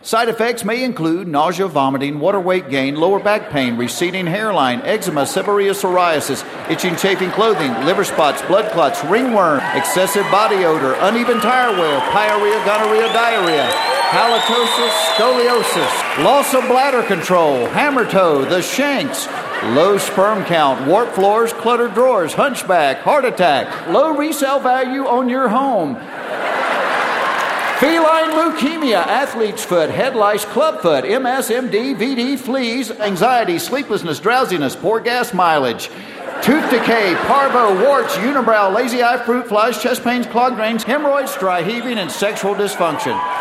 Side effects may include nausea, vomiting, water weight gain, lower back pain, receding hairline, eczema, seborrheic psoriasis, itching, chafing clothing, liver spots, blood clots, ringworm, excessive body odor, uneven tire wear, pyorrhea, gonorrhea, diarrhea, halitosis, scoliosis, loss of bladder control, hammer toe, the shanks, low sperm count, warped floors, cluttered drawers, hunchback, heart attack, low resale value on your home, feline leukemia, athlete's foot, head lice, clubfoot, MS, MD, VD, fleas, anxiety, sleeplessness, drowsiness, poor gas mileage, tooth decay, parvo, warts, unibrow, lazy eye, fruit flies, chest pains, clogged drains, hemorrhoids, dry heaving, and sexual dysfunction.